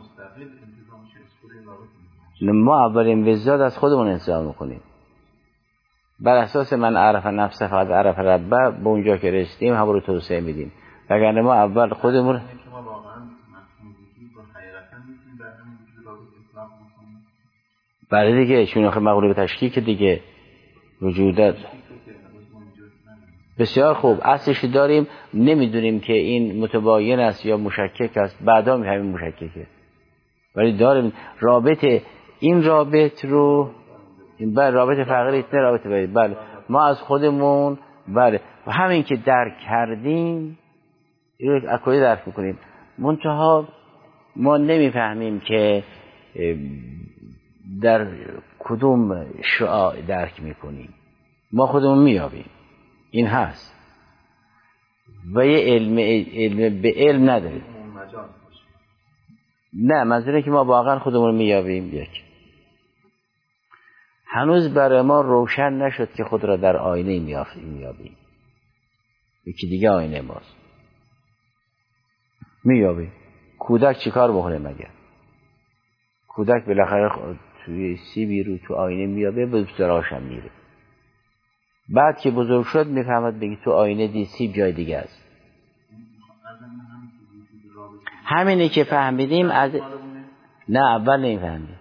ما اولین وجداد از خودمون انتظام کنیم. بر اساس من عرف نفسه فقط عرف ربه به اونجا که رسیدیم هم رو توسعه میدیم. وگرنه ما اول خودمون برای دیگه چون آخه مغلوب تشکیک دیگه وجودت بسیار خوب اصلش داریم، نمیدونیم که این متباین است یا مشکک است، بعدا میفهمیم مشککه، ولی داریم رابطه. این رابطه رو این رابطه فقیریت نه رابطه باید. بله ما از خودمون بله و همین که درک کردیم این رو اکوی درک میکنیم. منتها ما نمیفهمیم که در کدوم شعاع درک میکنیم. ما خودمون میابیم این هست و یه علم به علم نداریم. نه منظوره که ما واقعا خودمون میابیم. یک هنوز برای ما روشن نشد که خود را در آینه میابیم. یکی دیگه آینه ماست میابیم. کودک چیکار بکنه مگر؟ کودک بالاخره توی سیبی رو تو آینه میابه به سراغش هم میره. بعد که بزرگ شد میفهمد بگی تو آینه دید سیب جای دیگه است. همینه که فهمیدیم از نه اول نمیفهمیم.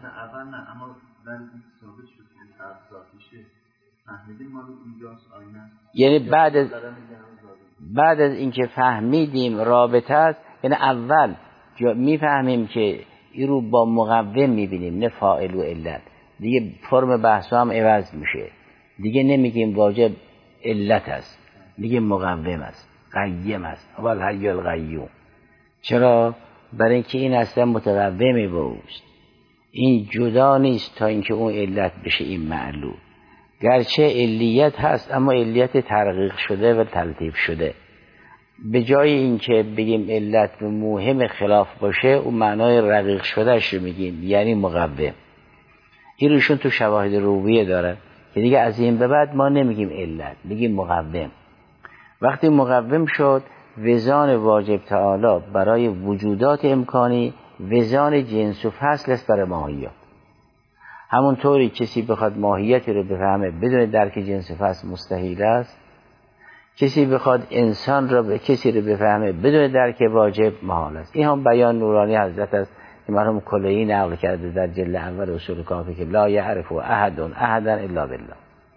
یعنی بعد از اینکه فهمیدیم رابطه است، یعنی اول میفهمیم که این رو با مقوم میبینیم نه فاعل و علت. دیگه فرم بحث هم عوض میشه، دیگه نمیگیم واجب علت است، دیگه مقوم است، قیم است. اول حی القیوم. چرا؟ برای اینکه این اصلا متقومی با اوست، این جدا نیست تا اینکه اون علت بشه این معلول. گرچه علیت هست اما علیت ترقیق شده و تلطیف شده. به جای اینکه بگیم علت مهم خلاف باشه اون معنای رقیق شدهش رو میگیم، یعنی مقوم. این روشون تو شواهد روبیه داره که دیگه از این به بعد ما نمیگیم علت، میگیم مقوم. وقتی مقوم شد وزان واجب تعالی برای وجودات امکانی وزان جنس و فصل است برای ماهیات. همونطوری کسی بخواد ماهیتی رو بفهمه بدون درک جنس و فصل مستحیل است، کسی بخواد انسان رو کسی رو بفهمه بدون درک واجب محال است. این هم بیان نورانی حضرت است که مرحوم کلینی نقل کرده در جلد اول اصول کافی که لا یعرف احد احدا الا بالله.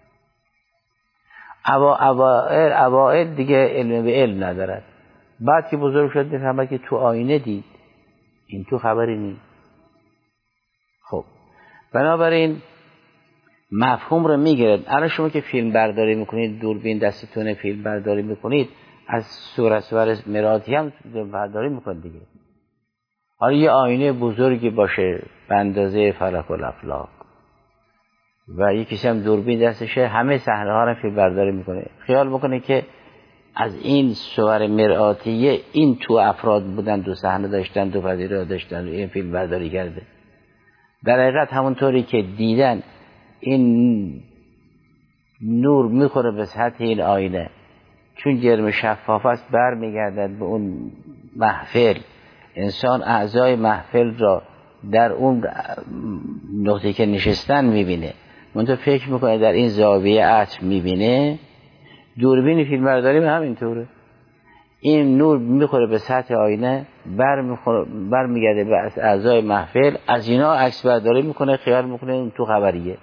اوائل دیگه علم به علم ندارد. بعد که بزرگ شد بفهمه که تو آینه دید، این تو خبری نیست. خب بنابراین مفهوم رو میگیرد. الان شما که فیلم برداری میکنید، دوربین دستتونه فیلم برداری میکنید، از صورتور مراتی هم برداری میکنید دیگه. حالا یه آینه بزرگی باشه به اندازه فلک الافلاک و یکیش هم دوربین دستشه، همه صحنه ها رو فیلم برداری میکنه. خیال میکنه که از این صور مرآتیه این تو افراد بودن، دو صحنه داشتن، دو پذیره داشتن و این فیلم برداری کرده. در حقیقت همونطوری که دیدن این نور میخوره به سطح این آینه، چون جرم شفاف است بر میگردد به اون محفل. انسان اعضای محفل را در اون نقطه که نشستن میبینه، منطقه فکر میکنه در این زاویه عطر میبینه. دوربین فیلم برداری هم همینطوره. این نور میخوره به سطح آینه، بر میگرده به اعضای محفل، از اینا عکس برداری میکنه، خیال میکنه اون تو خبریه.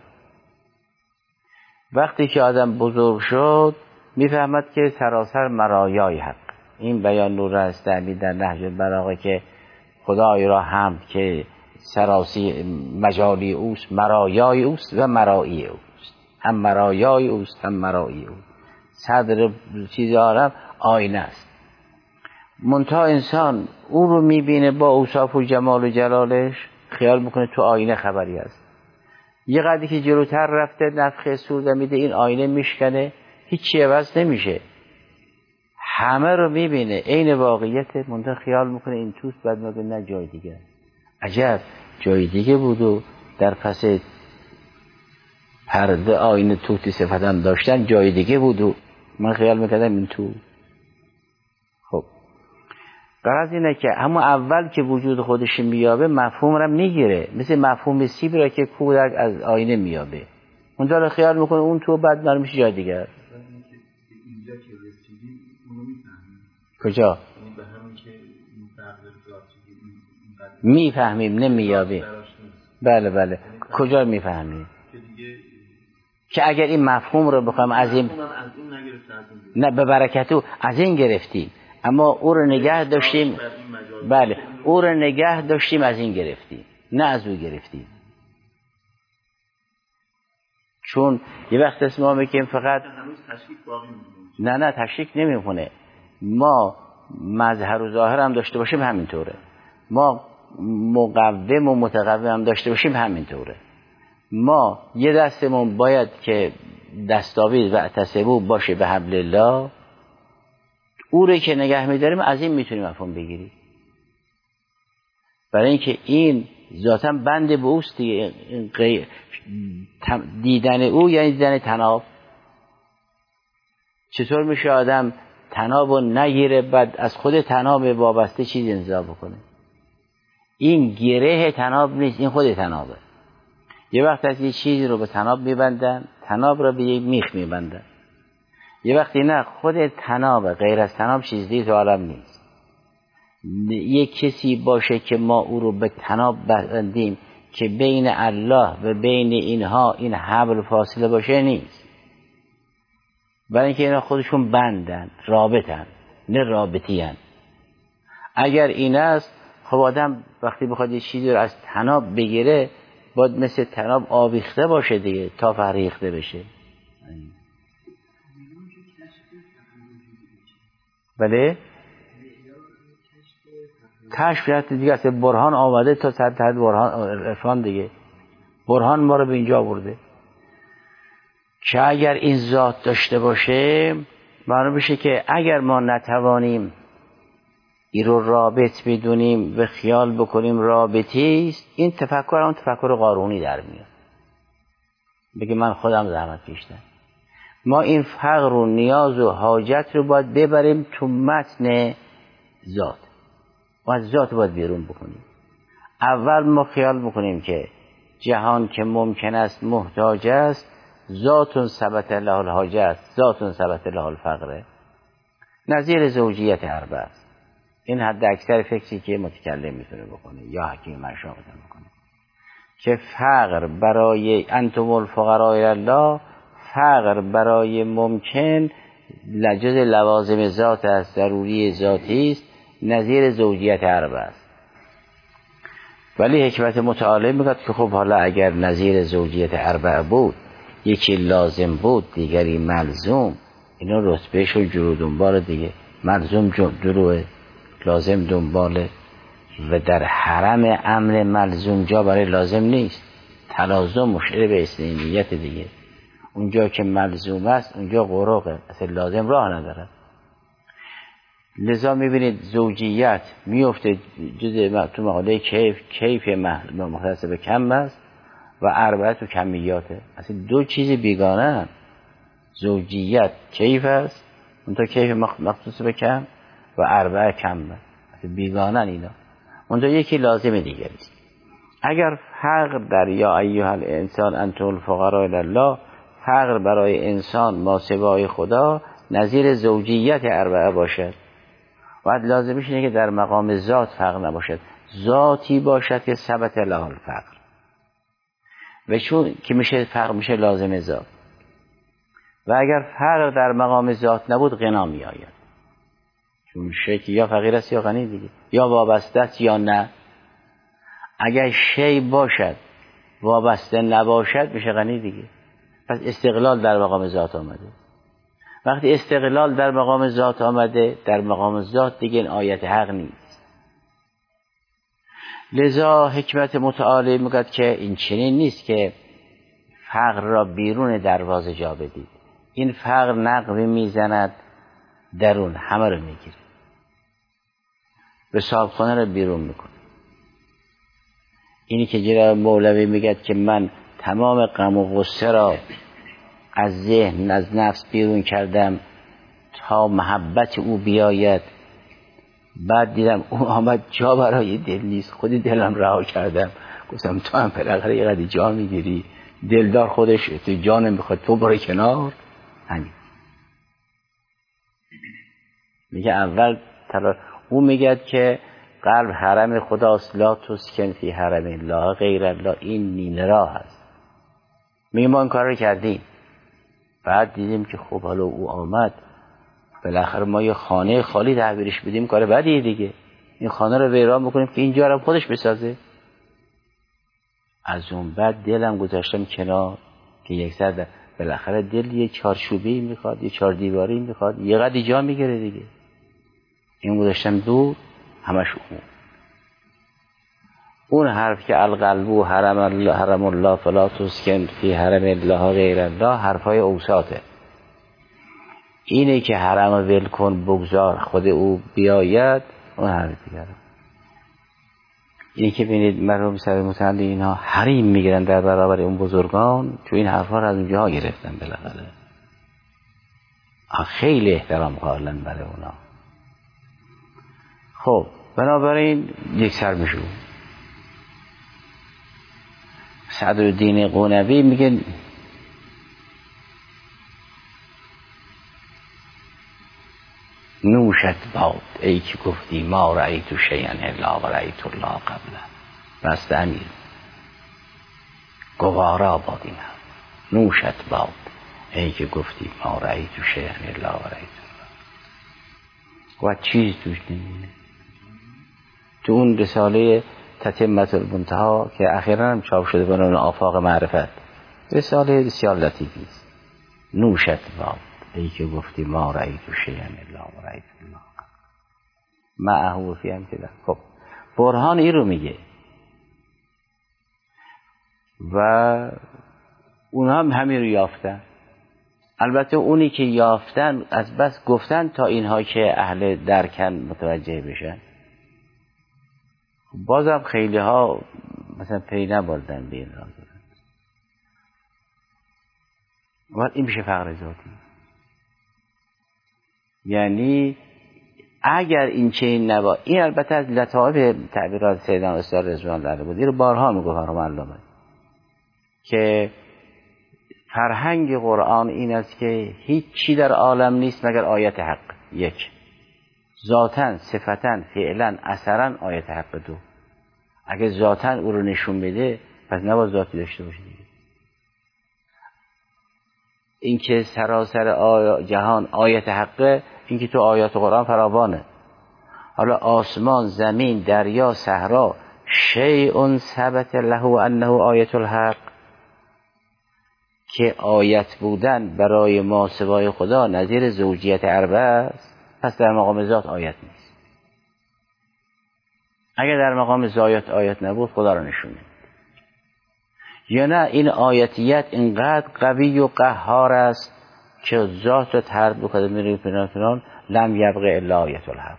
وقتی که آدم بزرگ شد میفهمد که سراسر مرایای حق. این بیان نور استعمی در نهج البلاغه که خدای را حمد که سراسی مجالی اوست، مرایای اوست و مرایی اوست. هم مرایای اوست هم مرایی اوست. صدر چیز عالم آینه است. منتها انسان او رو میبینه با اوصاف و جمال و جلالش، خیال میکنه تو آینه خبری است. یه قدری که جلوتر رفته نفخه صور میده، این آینه میشکنه، هیچی عوض نمیشه، همه رو میبینه عین واقعیت. منتها خیال میکنه این توست، بعد میگه نه جای دیگه. عجب جای دیگه بود و در پس هر دو آینه توتی صفتن داشتن جای دیگه بود و من خیال میکردم این تو. خب غرض اینه که همون اول که وجود خودش میابه مفهوم رو میگیره، مثل مفهوم سیب را که کودک از آینه میابه اون داره خیال میکنه اون تو، بعد داره میشه جای دیگر. اینجا که رسیدیم اونو میفهمیم. کجا؟ یعنی به همین که این فقر ذاتی میفهمیم نمیابه. بله بله. کجا میفهمیم؟ که اگر این مفهوم رو بخوام از این نه به برکت او از این گرفتیم، اما او رو نگه داشتیم. بله او رو نگه داشتیم از این گرفتیم، نه از او گرفتیم. چون یه وقت است ما میگیم فقط نه تشریک نمیکنه. ما مظهر و ظاهر هم داشته باشیم همینطوره، ما مقوم و متقوم هم داشته باشیم همینطوره. ما یه دستمون باید که دستاویز و اعتصبو باشه به حبل الله، او رو که نگه میداریم از این میتونیم مفهوم بگیریم، برای اینکه این ذاتاً بند به اوست دیگه. دیدن او یعنی دیدن تناب. چطور میشه آدم تنابو نگیره بعد از خود تناب وابسته چیز انتظار بکنه؟ این گره تناب نیست، این خود تنابه. یه وقت از یه چیزی رو به تناب میبندن، تناب رو به یک میخ میبندن. یه وقتی نه، خود تنابه، غیر از تناب چیز دیگه تو عالم نیست. یه کسی باشه که ما او رو به تناب بندیم که بین الله و بین اینها این حبل فاصله باشه نیست، برای اینکه اینا خودشون بندن، رابطن، نه رابطین. اگر این است خب آدم وقتی بخواد یه چیزی رو از تناب بگیره باید مثل تناب آویخته باشه دیگه تا فریخته بشه. بله؟ کشف دیگه است. برهان آمده تا سر تحت برهان عرفان دیگه. برهان ما رو به اینجا آورده که اگر این ذات داشته باشه معلوم بشه که اگر ما نتوانیم این رو رابط بدونیم و خیال بکنیم رابطی است، این تفکر اون تفکر قارونی در میاد، بگه من خودم زحمت کشیدم. ما این فقر و نیاز و حاجت رو باید ببریم تو متن ذات و از ذات باید بیرون بکنیم. اول ما خیال بکنیم که جهان که ممکن است محتاج است، ذات ثبت له الحاجت، ذات ثبت له الفقر، نظیر زوجیت اربع است. این حد اکثر فکری که متکلم میتونه بکنه یا حکیم منشا بکنه که فقر برای انتم الفقراء الی الله، فقر برای ممکن لجز لوازم ذات است، ضروری ذاتی است، نظیر زوجیت اربع است. ولی حکمت متعالی میگه که خب حالا اگر نظیر زوجیت اربع بود، یکی لازم بود دیگری ملزوم، اینا رتبهشون جلو دنبال دیگه. ملزوم جلوه، لازم دنباله، و در حرم امر ملزوم جا برای لازم نیست. تلازم مشعر به اثنینیت دیگه. اونجا که ملزوم است اونجا قروقه، اصلا لازم راه نداره. لذا میبینید زوجیت میفته جز تو مقاله کیف مختص به کم است و اربعه و کمیاته. اصلا دو چیز بیگانه هم. زوجیت کیف است، اون تا کیف مختص به کم و اربعه کم است، اصلا بیگانه اینا. اون تا یکی لازم دیگری است. اگر فقر در یا ایها الانسان انتم الفقراء الی الله، فقر برای انسان ما سوای خدا نظیر زوجیت اربعه باشد، باید لازمش اینه که در مقام ذات فقر نباشد، ذاتی باشد که ثبت له الفقر، و چون که میشه فقر میشه لازم ذات. و اگر فقر در مقام ذات نبود غنا می آید، چون شی یا فقیر است یا غنی دیگه، یا وابسته است یا نه. اگر شی باشد وابسته نباشد میشه غنی دیگه. پس استقلال در مقام ذات آمده. وقتی استقلال در مقام ذات آمده، در مقام ذات دیگه این آیت حق نیست. لذا حکمت متعالی میگه که این چنین نیست که فقر را بیرون دروازه جا بدید. این فقر نقبی میزند درون، همه رو میگیره، به صاحبخانه رو بیرون میکنه. اینی که جناب مولوی میگه که من تمام غم و غصه را از ذهن از نفس بیرون کردم تا محبت او بیاید. بعد دیدم او آمد جا برای دل نیست، خودی دلم رها کردم. گفتم تو هم بالاخره یه قدری جا میگیری، دلدار خودش تو جا نمیخواد، تو برو کنار. همین میگه اول او میگه که قلب حرم خداست، لا تسکن فی حرم الله غیر الله، این نیمه راه هست. میگه ما این کار رو کردیم، بعد دیدیم که خب حالا او آمد، بالاخره ما یه خانه خالی تعبیرش بدیم کار بدیه دیگه، این خانه رو ویران بکنیم که اینجا رو خودش بسازه. از اون بعد دلم گذاشتم کنار که یک سر بالاخره دل یه چارچوبی میخواد، یه چار دیواری میخواد، یه قدری جا میگیره دیگه. این گذاشتم دور، همش اون حرف که القلب حرم الله فلا تسکن فی حرم الله غیر الله، حرفای اوساطه. اینه که حرم ول کن بگذار خود او بیاید، اون حرف دیگره. اینه که ببینید مرحوم سید متعلی اینها حریم میگیرن در برابر اون بزرگان، تو این حرفا رو از اونجا گرفتن بالاخره. خیلی احترام قائلن برای اونا. خب بنابراین یک سر میشون. صدرالدین قونوی میگه نوشت باد ای که گفتی ما رأیت شیئا الا و رأیت الله قبله. بست امیر گوارا باد این هم. نوشت باد ای که گفتی ما رأیت شیئا الا و رأیت الله. و چیز توش نمیونه. تو اون رساله تتمت المنتهی که اخیراً هم چاپ شده به نام آفاق معرفت، رساله بسیار لطیفی است. نوشت باد ای که گفتی ما رأیت شیئا الا و رأیت الله معه فی امثله. خب برهان این رو میگه و اونها هم همین رو یافتن. البته اونی که یافتن از بس گفتن تا اینها که اهل درکن متوجه بشن، بازم خیلی ها مثلا پی نبردن به این راه دارن. ولی این میشه فقر ذاتی. یعنی اگر این چنین نبا، این البته از لطائف تعبیرات سیدنا استاد رضوان الله علیه بود، این رو بارها میگفت علامه که فرهنگ قرآن این است که هیچ چی در عالم نیست مگر آیت حق. یک، ذاتاً، صفتاً، فعلاً، اثراً آیت حق. دو، اگه ذاتاً او رو نشون بده پس نباید ذاتی داشته باشه دیگه. این که سراسر جهان آیت حقه، این که تو آیات قرآن فراوانه. حالا آسمان، زمین، دریا، صحرا، شیء ثبت له انه آیت الحق، که آیت بودن برای ما سوای خدا نظیر زوجیت اربعه است، پس در مقام ذات آیت نیست. اگر در مقام ذات آیت نبود خدا را نشون میده. یا نه این آیتیت اینقدر قوی و قهار است که ذات را طرد بکنه میره فلان لم یبق الا آیت الحق.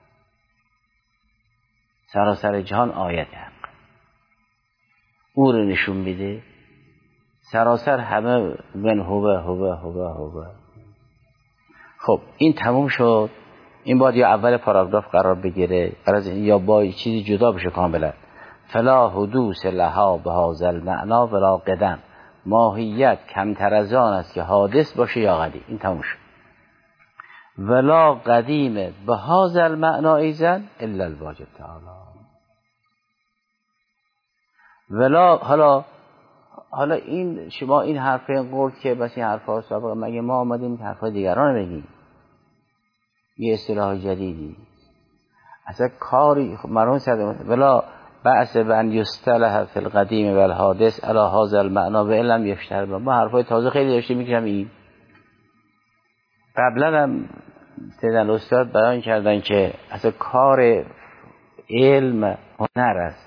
سراسر جهان آیت حق او رو نشون میده. سراسر همه من هو. خب این تموم شد. این باید یا اول پاراگراف قرار بگیره یا با چیزی جدا بشه کاملا. فلا حدوث لها به هذا المعنا ولا قدم، ماهیت کمتر از آن است که حادث باشه یا قدیم. این تموم شد. ولا قدیم به هذا المعنا ایزن الا الواجب تعالی. ولا حالا این شما این حرف قول که بس این حرفا سابقه، مگه ما آمدیم حرفای دیگران رو بگیم؟ یه اصطلاح جدیدی اصلا کاری مرحوم صدر ولا بأس بن یستلح فی القدیم و الحادث علی هذا المعنا و علم یشتر. ما حرفای تازه خیلی داشتیم میگم. این قبلا هم سیدن استاد بیان کردن که اصلا کار علم هنر است.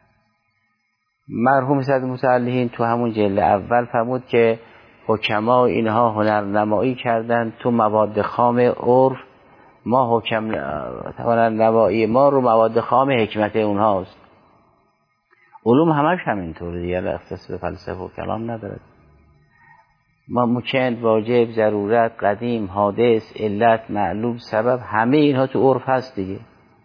مرحوم صدر متعلیین تو همون جلد اول فرمود که حکما اینها هنرنمایی کردن تو مواد خام عرف، ما هنرنمایی ما رو مواد خام حکمت اونهاست. علوم همش همینطوره دیگه، اختصاص به فلسفه و کلام نداره. ما مکن، واجب، ضرورت، قدیم، حادث، علت، معلوم، سبب، همه اینها تو عرف هست دیگه.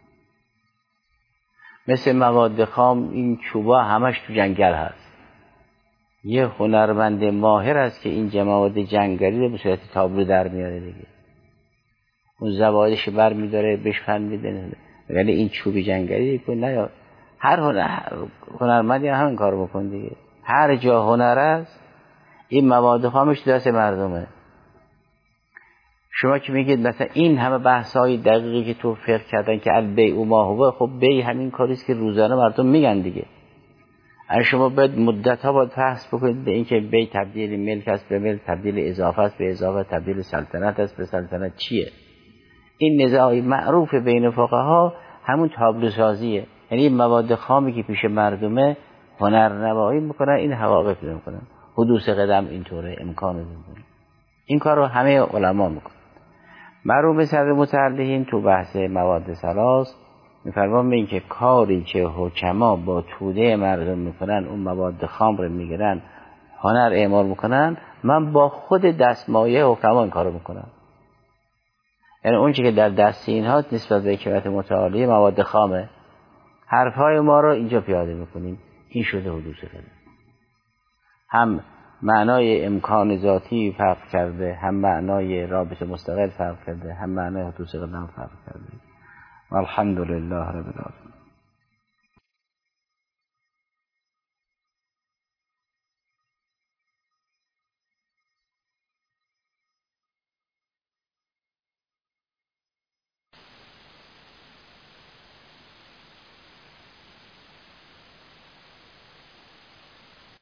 مثل مواد خام، این چوبا همش تو جنگل هست. یه هنرمند ماهر هست که این مواد جنگلی رو به صورت تابلو در میاره دیگه. اون زوایدش بر میداره، بهش فن میده. ولی این چوب جنگلی دیگه نه، هر هنرمندی همین کارو بکن دیگه. هر جا هنر است این مواد خامش دست مردمه. شما که میگید مثلا این همه بحث‌های دقیقی که تو فقه کردن که البیع ما هو، خب بیع همین کاریست که روزانه مردم میگن دیگه. اگه شما باید مدت‌ها باید بحث بکنید به این که بیع تبدیل ملک است به ملک، تبدیل اضافه است به اضافه، تبدیل سلطنت است به سلطنت چیه؟ این نزاعی معروف بین فقها همون تابلو سازیه. یعنی این مواد خامی که پیش مردمه هنرنمایی میکنن، این حقایق پیدا میکنن. حدوث قدم اینطوره، امکان میکنه. این کار رو همه علما میکنن. مرحوم صدر متعلقین تو بحث مواد ثلاث میفرمان این که کاری که حکما با توده مردم میکنن، اون مواد خام رو میگیرن هنر اعمال میکنن، من با خود دستمایه حکما این کارو میکنم. یعنی اون چی که در دست اینها نسبت به حکمت متعالی مواد خامه، حرفهای ما رو اینجا پیاده میکنیم. این شده حدوث قدم. هم معنای امکان ذاتی فرق کرده، هم معنای رابط مستقل فرق کرده، هم معنای حدوث قدم فرق کرده. والحمدلله رب العالمین.